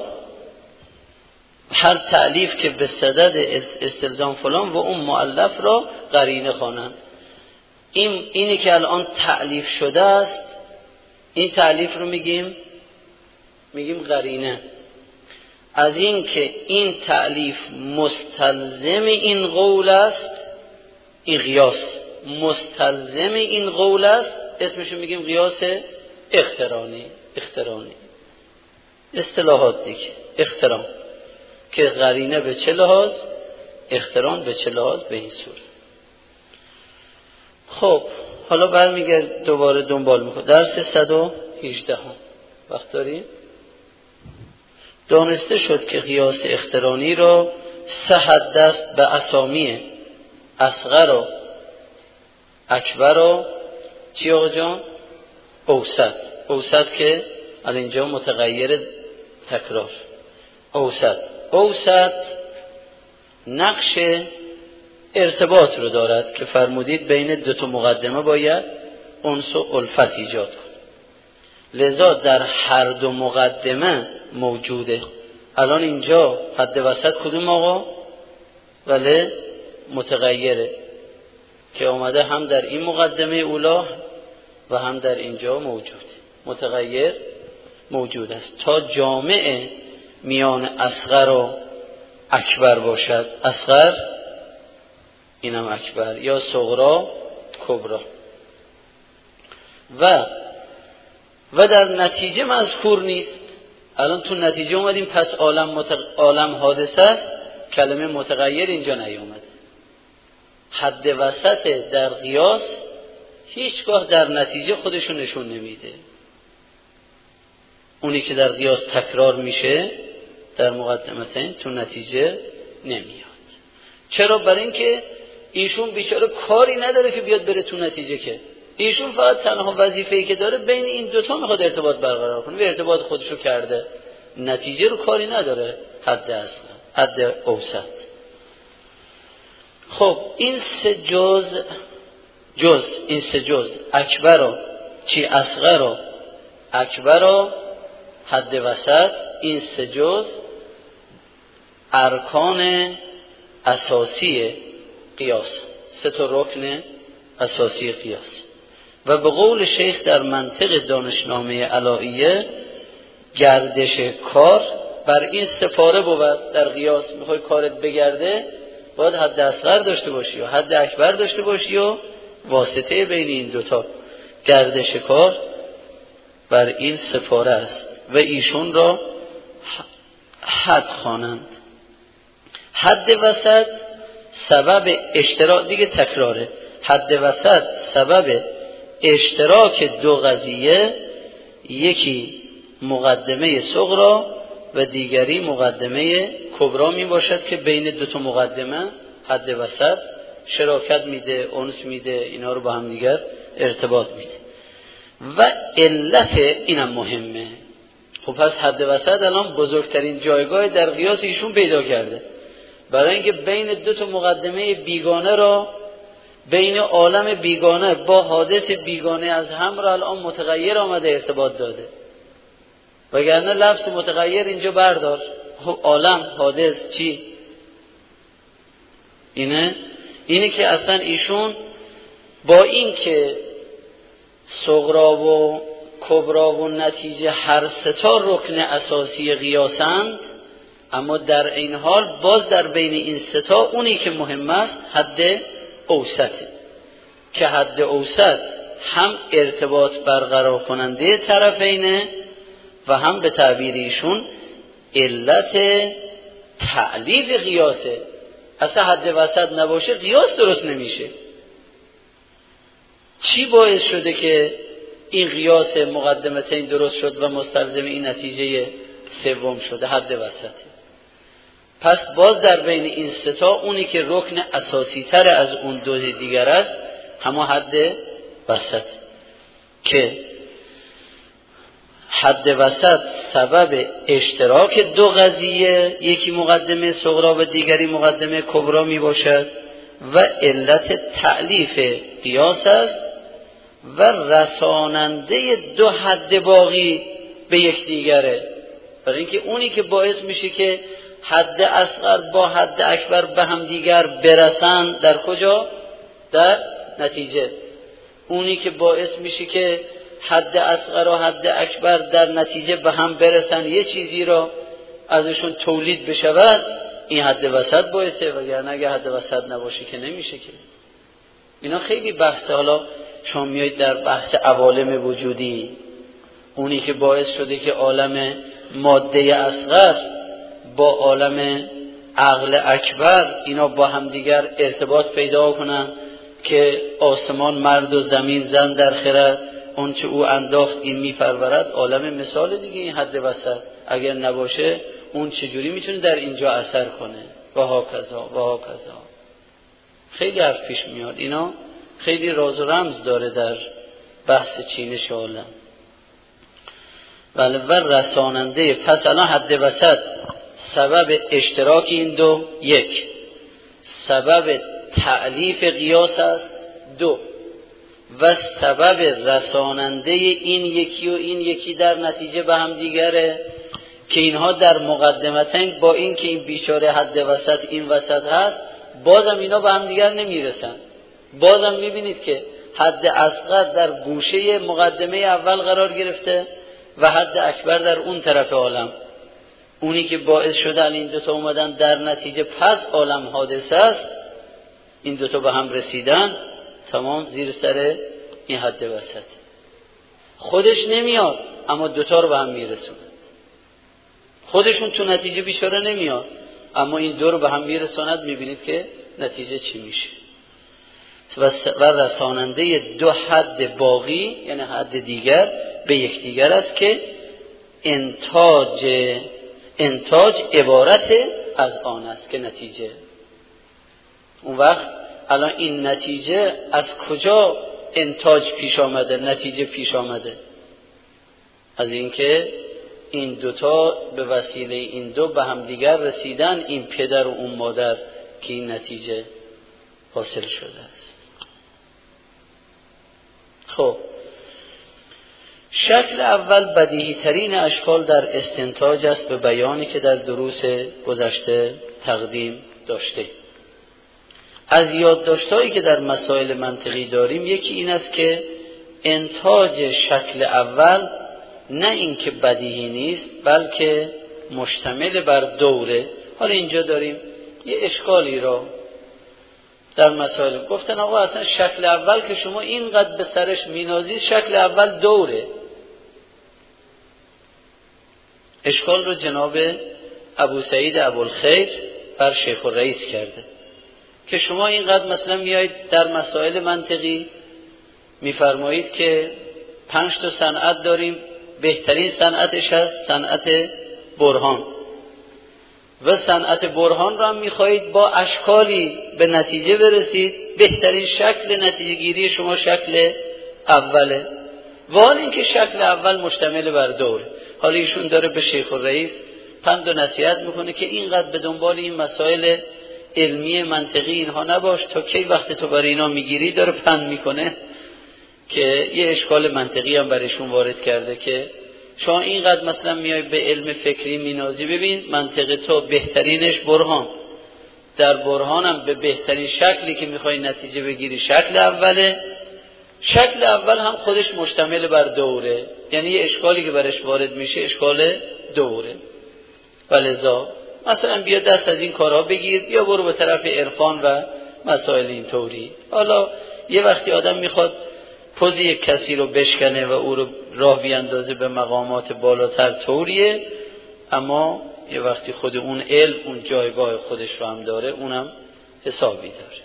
هر تألیف که به صدد استلزام فلان و اون مؤلف را قرینه خوانند. اینی که الان تألیف شده است، این تألیف رو میگیم قرینه. از این که این تألیف مستلزم این قول است، این قیاس مستلزم این قول است، اسمشو میگیم قیاس اقترانی. اصطلاحات دیگه. اقتران که قرینه به چه لحاظ، اقتران به چه لحاظ، به این صورت. خب حالا برمیگرد دوباره دنبال میکنه درس 118 وقت داریم. دانسته شد که قیاس اقترانی را سه حد است به اسامی اصغر و اکبر و چی آقا جان؟ اوسط که از اینجا متغیر تکرار. اوسط نقش ارتباط رو دارد که فرمودید بین دو تا مقدمه باید انس و الفت ایجاد کن. لذا در هر دو مقدمه موجوده. الان اینجا حد وسط کدوم آقا؟ ولی متغیره که اومده هم در این مقدمه اولا و هم در اینجا موجود. متغیر موجود است. تا جامع میان اصغر و اکبر باشد، اصغر اینم اکبر، یا صغرا کبرا، و در نتیجه مذکور نیست. الان تو نتیجه اومدیم پس عالم حادثه است، کلمه متغیر اینجا نیومد. حد وسط در قیاس هیچگاه در نتیجه خودشو نشون نمیده. اونی که در قیاس تکرار میشه در مقدمتین تو نتیجه نمیاد. چرا؟ برای اینکه ایشون بیچاره کاری نداره که بیاد بره تو نتیجه، که ایشون فقط تنها وظیفه‌ای که داره بین این دوتا میخواد ارتباط برقرار کنه و ارتباط خودشو کرده، نتیجه رو کاری نداره. حد اصلا، حد اوسط. خب این سه جز اکبر و چی اصغر و اکبر و حد وسط، این سه جز ارکان اساسی قیاس، سه تا رکن اساسی قیاس. و به قول شیخ در منطق دانشنامه علائیه، گردش کار بر این سپاره بود. در قیاس میخوای کارت بگرده باید حد اصغر داشته باشی و حد اکبر داشته باشی و واسطه بین این دوتا. گردش کار بر این سپاره است و ایشون را حد خوانند. حد وسط سبب اشتراک، دیگه تکراره، حد وسط سبب اشتراک دو قضیه، یکی مقدمه صغرا و دیگری مقدمه کبرا می باشد که بین دو تا مقدمه حد وسط شراکت میده، انس میده، اینا رو با هم دیگر ارتباط میده. و علت اینم مهمه. خب پس حد وسط الان بزرگترین جایگاه در قیاس ایشون پیدا کرده، برای اینکه بین دو تا مقدمه بیگانه را، بین عالم بیگانه با حادث بیگانه از هم را الان متغیر آمده ارتباط داده. وگرنه لفظ متغیر اینجا بردار، عالم حادث چی؟ اینه که اصلا ایشون با این که صغرا و کبرا و نتیجه هر سه تا رکن اساسی قیاسند، اما در این حال باز در بین این سه تا اونی که مهم است حد اوسطه، که حد اوسط هم ارتباط برقرار کننده طرفینه و هم به تعبیر ایشون علت تعلیل قیاسه. اصلا حد وسط نباشه قیاس درست نمیشه. چی باعث شده که این قیاس مقدمتین درست شد و مستلزم این نتیجه سوم شده؟ حد وسطه. پس باز در بین این سه تا اونی که رکن اساسی تر از اون دو دیگر است همه حد وسط، که حد وسط سبب اشتراک دو قضیه، یکی مقدمه صغرا و دیگری مقدمه کبرا می باشد و علت تألیف قیاس است و رساننده دو حد باقی به یک دیگره. برای اینکه اونی که باعث میشه که حد اصغر با حد اکبر به هم دیگر برسن در کجا؟ در نتیجه. اونی که باعث میشه که حد اصغر و حد اکبر در نتیجه به هم برسن، یه چیزی را ازشون تولید بشود، این حد وسط باعثه. وگرنه اگه حد وسط نباشه که نمیشه که. اینا خیلی بحثه. حالا شما میایید در بحث عوالم وجودی، اونی که باعث شده که عالم ماده اصغر با عالم عقل اکبر اینا با هم دیگر ارتباط پیدا کنن، که آسمان مرد و زمین زن در خرد، اون چه او انداخت این میپرورد. عالم مثال دیگه این حد وسط اگر نباشه اون چجوری میتونه در اینجا اثر کنه؟ و ها کذا. خیلی حرف پیش میاد. اینا خیلی راز و رمز داره در بحث چینش عالم. و رساننده. پس الان حد وسط سبب اشتراک این دو، یک، سبب تألیف قیاس است، دو، و سبب رساننده این یکی و این یکی در نتیجه به هم دیگره، که اینها در مقدمتن با این که این بیچاره حد وسط این وسط هست بازم اینا به هم دیگر نمیرسن. بازم میبینید که حد اصغر در گوشه مقدمه اول قرار گرفته، و حد اکبر در اون طرف عالم. اونی که باعث شده این دوتا اومدن در نتیجه پس عالم حادثه است، این دوتا به هم رسیدن، تمام زیر سر این حد وسط. خودش نمیاد اما دوتا رو به هم میرسونه. خودشون تو نتیجه بیچاره نمیاد اما این دو رو به هم میرسوند. میبینید که نتیجه چی میشه. و رساننده دو حد باقی یعنی حد دیگر به یکدیگر است که انتاج عبارت از آن است که نتیجه. اون وقت الان این نتیجه از کجا انتاج پیش آمده، نتیجه پیش آمده؟ از اینکه این دوتا به وسیله این دو به هم دیگر رسیدن، این پدر و اون مادر، که این نتیجه حاصل شده است. خب شکل اول بدیهی ترین اشکال در استنتاج است به بیانی که در دروس گذشته تقدیم داشته. از یادداشت‌هایی که در مسائل منطقی داریم یکی این است که انتاج شکل اول نه اینکه بدیهی نیست بلکه مشتمل بر دوره. حالا اینجا داریم یه اشکالی را در مسائل گفتن آقا اصلا شکل اول که شما اینقدر به سرش مینازید، شکل اول دوره. اشکال رو جناب ابو سعید ابوالخیر بر شیخ الرئیس کرده که شما اینقدر مثلا میایید در مسائل منطقی میفرمایید که 5 تا صنعت داریم، بهترین صنعتش هست صنعت برهان و صنعت برهان را هم میخواهید با اشکالی به نتیجه برسید. بهترین شکل نتیجه گیری شما شکل اوله، ولی اینکه شکل اول مشتمل بر دوره. حالا ایشون داره به شیخ الرئیس پند و نصیحت میکنه که اینقدر به دنبال این مسائل علمی منطقی اینها نباش، تا کی وقت تو برای اینا میگیری. داره پند میکنه که یه اشکال منطقی هم برایشون وارد کرده که شما اینقدر مثلا میای به علم فکری مینازی. ببین منطق تو بهترینش برهان، در برهان هم به بهترین شکلی که میخوای نتیجه بگیری شکل اوله. شکل اول هم خودش مشتمل بر دوره، یعنی یه اشکالی که برش وارد میشه اشکال دوره. ولذا مثلا بیا دست از این کارها بگیر، بیا برو به طرف عرفان و مسائل این طوری. حالا یه وقتی آدم میخواد پوز یک کسی رو بشکنه و او رو راه بیاندازه به مقامات بالاتر طوریه، اما یه وقتی خود اون علم اون جایگاه خودش رو هم داره، اونم حسابی داره.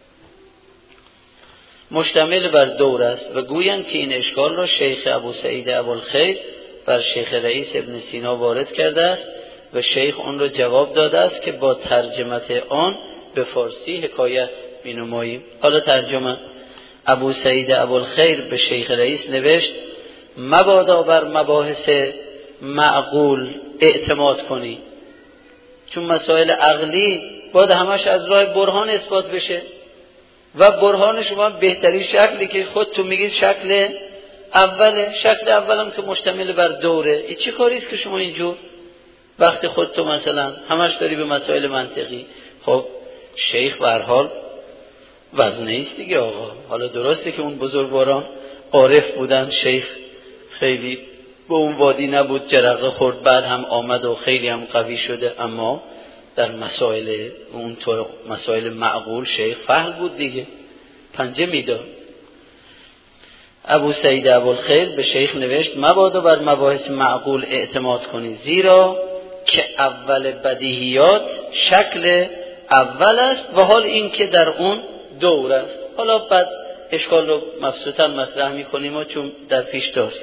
مشتمل بر دور است و گویند که این اشکال را شیخ ابو سعید ابوالخیر بر شیخ رئیس ابن سینا وارد کرده است و شیخ اون را جواب داده است که با ترجمت آن به فارسی حکایت می‌نماییم. حالا ترجمه: ابو سعید ابوالخیر به شیخ رئیس نوشت مبادا بر مباحث معقول اعتماد کنی، چون مسائل عقلی باید همش از راه برهان اثبات بشه و برهان شما بهترین شکلی که خودتو میگید شکل اوله. شکل اولم که مشتمل بر دوره. این چه کاری است که شما اینجور وقتی خودتو مثلا همش داری به مسائل منطقی؟ خب شیخ به هر حال وزنه است دیگه آقا. حالا درسته که اون بزرگواران عارف بودن، شیخ خیلی به اون وادی نبود، جرقه خورد بعد هم آمد و خیلی هم قوی شده، اما در مسائل اون طور مسائل معقول شیخ فهم بود دیگه، پنجه میداد. ابو سعید ابوالخیر به شیخ نوشت مبادا بر مباحث معقول اعتماد کنی، زیرا که اول بدیهیات شکل اول است و حال این که در اون دور است. حالا بعد اشکال رو مبسوطا مطرح میکنیم و چون در پیش داریم.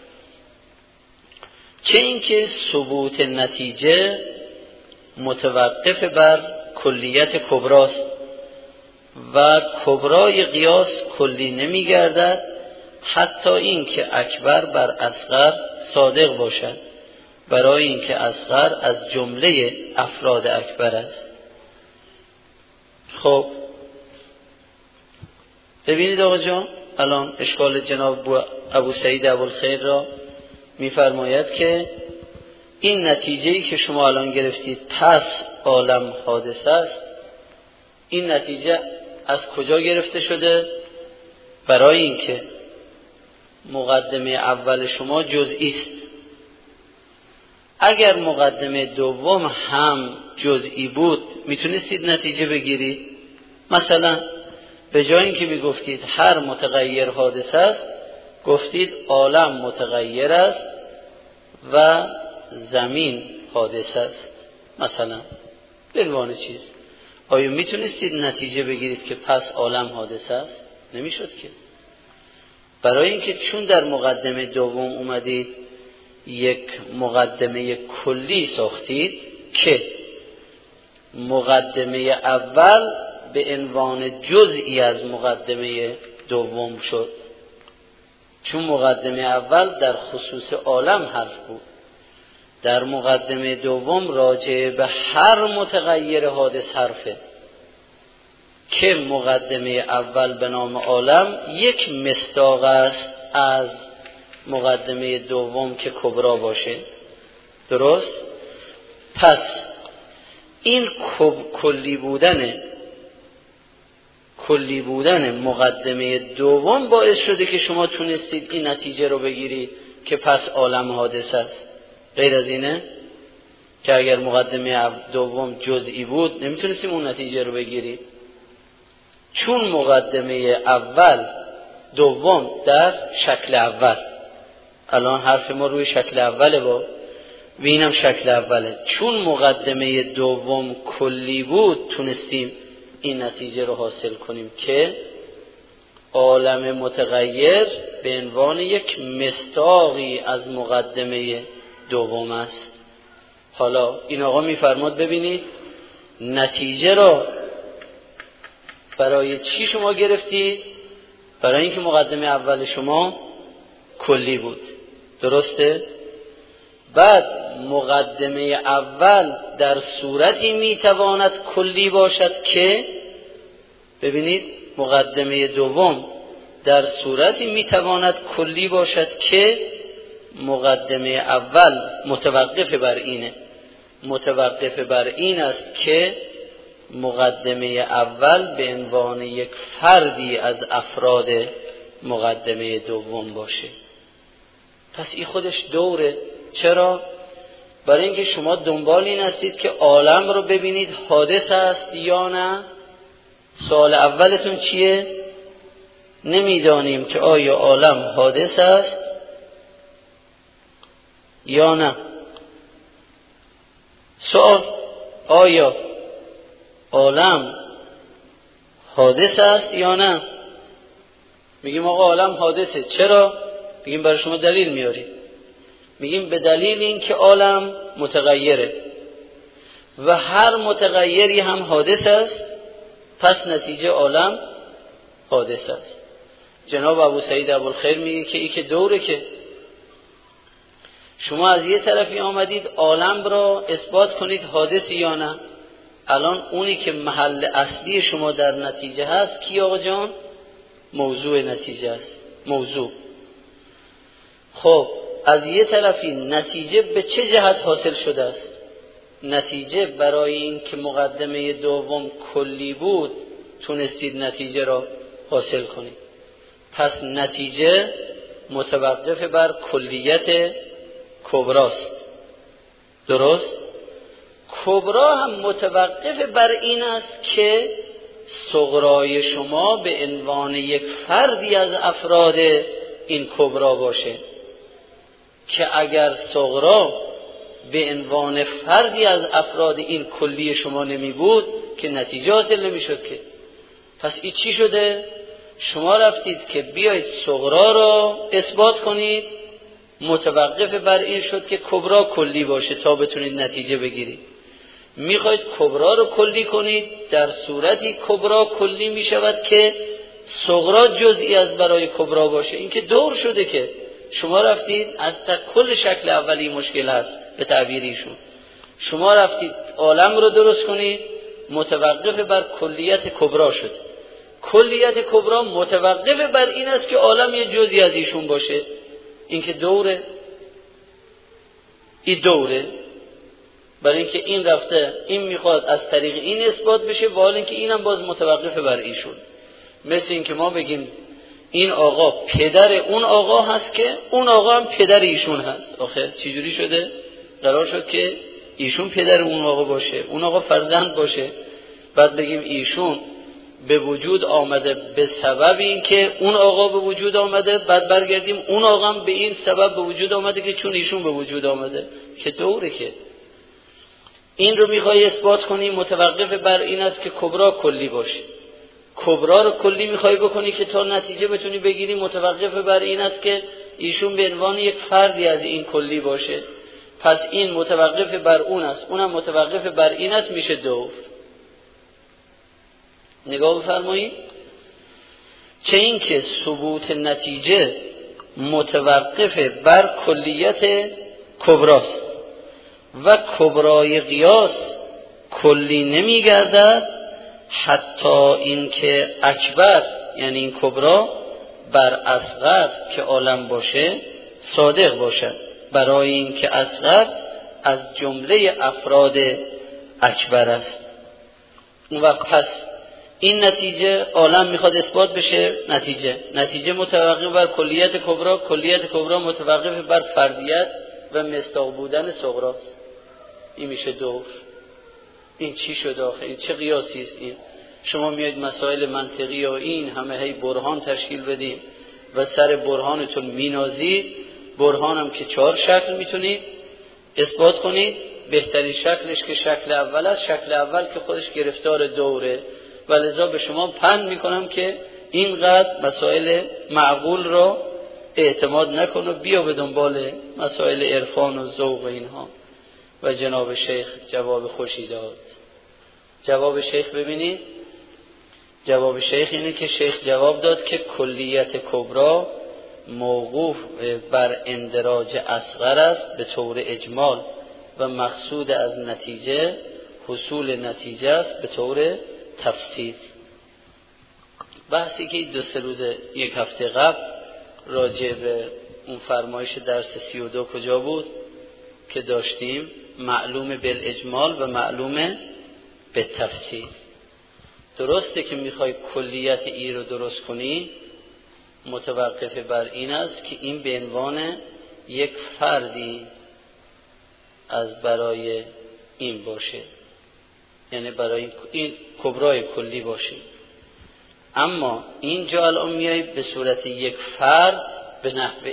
چه اینکه ثبوت نتیجه متوقف بر کلیت کبراست و کبرای قیاس کلی نمی گردد، حتی این که اکبر بر اصغر صادق باشد، برای این که اصغر از جمله افراد اکبر است. خب ببینید آقا جان، الان اشکال جناب ابو سعید ابوالخیر را میفرماید که این نتیجه‌ای که شما الان گرفتید پس عالم حادثه است، این نتیجه از کجا گرفته شده؟ برای اینکه مقدمه اول شما جزئی است اگر مقدمه دوم هم جزئی بود میتونستید نتیجه بگیرید؟ مثلا به جای اینکه میگفتید هر متغیر حادث است، گفتید عالم متغیر است و زمین حادث است مثلا به عنوان چیز. آیا میتونستید نتیجه بگیرید که پس عالم حادث است؟ نمیشد که. برای اینکه چون در مقدمه دوم اومدید یک مقدمه کلی ساختید که مقدمه اول به عنوان جزئی از مقدمه دوم شد، چون مقدمه اول در خصوص عالم حرف بود، در مقدمه دوم راجع به هر متغیر حادث حرفه که مقدمه اول به نام عالم یک مصداق است از مقدمه دوم که کبرا باشه. درست؟ پس این کلی بودن مقدمه دوم باعث شده که شما تونستید این نتیجه رو بگیرید که پس عالم حادث است. غیر از اینه که اگر مقدمه دوم جزئی بود نمیتونستیم اون نتیجه رو بگیرید، چون مقدمه اول دوم در شکل اول، الان حرف ما روی شکل اوله و اینم شکل اوله، چون مقدمه دوم کلی بود تونستیم این نتیجه رو حاصل کنیم که عالم متغیر به عنوان یک مصداقی از مقدمه دوم است. حالا این آقا میفرماد ببینید نتیجه رو برای چی شما گرفتید؟ برای اینکه مقدمه اول شما کلی بود. درسته؟ بعد مقدمه اول در صورتی میتواند کلی باشد که، ببینید مقدمه دوم در صورتی میتواند کلی باشد که مقدمه اول متوقف بر این است که مقدمه اول به عنوان یک فردی از افراد مقدمه دوم باشه. پس این خودش دوره. چرا؟ برای اینکه شما دنبال این هستید که عالم رو ببینید حادث است یا نه. سوال اولتون چیه؟ نمیدانیم که آیا عالم حادث است یا نه. سوال آیا عالم حادث است یا نه؟ میگیم آقا عالم حادثه. چرا؟ میگیم برای شما دلیل میاریم. میگیم به دلیل این که عالم متغیره و هر متغیری هم حادث است، پس نتیجه عالم حادث است. جناب ابو سعید ابوالخیر میگه که این که دوره، که شما از یه طرفی آمدید عالم را اثبات کنید حادث یا نه. الان اونی که محل اصلی شما در نتیجه هست کی آقا جان؟ موضوع نتیجه است. موضوع. خب از یه طرفی نتیجه به چه جهت حاصل شده است؟ نتیجه برای این که مقدمه دوم کلی بود تونستید نتیجه را حاصل کنید. پس نتیجه متوقف بر کلیت کبراست. درست؟ کبرا هم متوقف بر این است که صغرای شما به عنوان یک فردی از افراد این کبرا باشه، که اگر صغرا به عنوان فردی از افراد این کلی شما نمی بود که نتیجه حاصل نمی شد که. پس این چی شده؟ شما رفتید که بیایید صغرا را اثبات کنید، متوقف بر این شد که کبرا کلی باشه تا بتونید نتیجه بگیرید. میخواید کبرا رو کلی کنید، در صورتی کبرا کلی میشود که صغرا جزئی از برای کبرا باشه. این که دور شده که شما رفتید از کل شکل اولی مشکل هست به تعبیر ایشون. شما رفتید عالم رو درست کنید، متوقف بر کلیت کبرا شد. کلیت کبرا متوقف بر این است که عالم یه جزئی از ایشون باشه. این که دوره. این دوره. برای اینکه این رفته این میخواد از طریق این اثبات بشه، و حال اینکه اینم باز متوقف بر ایشون. مثل اینکه ما بگیم این آقا پدر اون آقا هست که اون آقا هم پدر ایشون هست. آخه چجوری شده؟ قرار شد که ایشون پدر اون آقا باشه، اون آقا فرزند باشه، بعد بگیم ایشون به وجود آمده به سبب این که اون آقا به وجود آمده، بعد برگردیم اون آقا هم به این سبب به وجود آمده که چون ایشون به وجود آمده، که دوره. که این رو میخوای اثبات کنی متوقف بر این است که کبرا کلی باشه. کبرا رو کلی میخوای بکنی که تا نتیجه بتونی بگیری متوقف بر این است که ایشون به عنوان یک فردی از این کلی باشه، پس این متوقف بر اون است، اونم متوقف بر این است، میشه دور. نگاه بفرمایید، چه این که ثبوت نتیجه متوقف بر کلیت کبراست و کبرای قیاس کلی نمیگردد حتی این که اکبر، یعنی این کبرا بر اصغر که عالم باشه صادق باشد، برای این که اصغر از جمله افراد اکبر است. و پس این نتیجه عالم میخواد اثبات بشه، نتیجه متوقف بر کلیت کبرا، کلیت کبرا متوقف بر فردیت و مصداق بودن صغراست. این میشه دور. این چی شد آخه؟ این چه قیاسی است این؟ شما میاید مسائل منطقی و این همه هی برهان تشکیل بدید و سر برهانتون مینازید. برهانم که 4 شکل میتونید اثبات کنید، بهترین شکلش که شکل اول است، شکل اول که خودش گرفتار دوره، و لذا به شما پند میکنم که اینقدر مسائل معقول را اعتماد نکن و بیا به دنبال مسائل عرفان و ذوق اینها. و جناب شیخ جواب خوشی داد. جواب شیخ ببینید، جواب شیخ اینه که شیخ جواب داد که کلیت کبرا موقوف بر اندراج اصغر است به طور اجمال و مقصود از نتیجه حصول نتیجه است به طور تفصیل. بحثی که 2-3 روز یک هفته قبل راجع به اون فرمایش درس 32 کجا بود که داشتیم؟ معلوم بالاجمال و معلوم بالتفصیل. درسته که میخوای کلیت ای رو درست کنی، متوقف بر این است که این به عنوان یک فردی از برای این باشه، یعنی برای این کبرای کلی باشه. اما اینجا الان میای به صورت یک فرد به نحو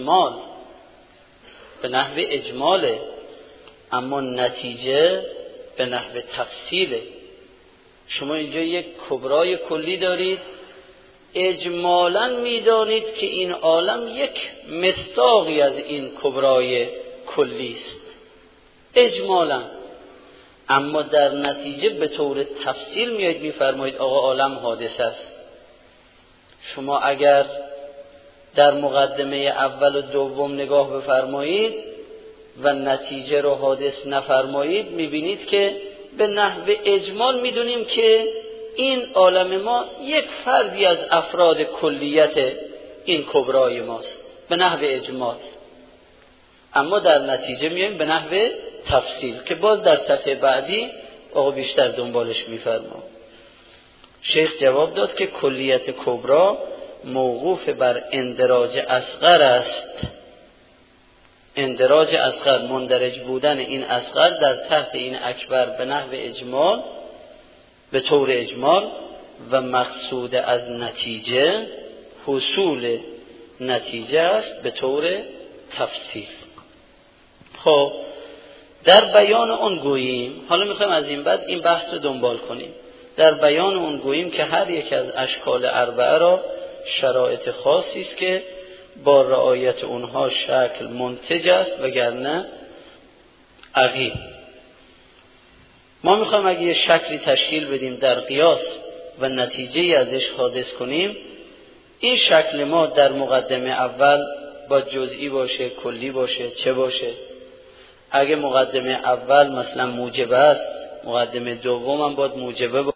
اجماله، اما نتیجه به نحو تفصیله. شما اینجا یک کبرای کلی دارید، اجمالاً میدانید که این عالم یک مصداقی از این کبرای کلی است اجمالاً، اما در نتیجه به طور تفصیل میاد میفرمایید آقا عالم حادث است. شما اگر در مقدمه اول و دوم نگاه بفرمایید و نتیجه رو حادث نفرمایید، میبینید که به نحو اجمال میدونیم که این عالم ما یک فردی از افراد کلیت این کبرای ماست به نحو اجمال، اما در نتیجه میایم به نحو تفصیل که باز در صفحه بعدی آقا بیشتر دنبالش میفرما. شیخ جواب داد که کلیت کبرا موقوف بر اندراج اصغر است. اندراج اصغر، مندرج بودن این اصغر در تحت این اکبر به نحو اجمال، به طور اجمال، و مقصود از نتیجه حصول نتیجه است به طور تفصیل. خب در بیان اون گوییم، حالا میخوایم از این بعد این بحث رو دنبال کنیم، در بیان اون گوییم که هر یک از اشکال اربعه را شرایط خاصی است که با رعایت اونها شکل منتج است وگرنه عقیم. ما میخوایم اگه یه شکلی تشکیل بدیم در قیاس و نتیجه ازش حادث کنیم، این شکل ما در مقدمه اول باید جزئی باشه، کلی باشه، چه باشه؟ اگه مقدمه اول مثلا موجبه است، مقدمه دوم هم باید موجبه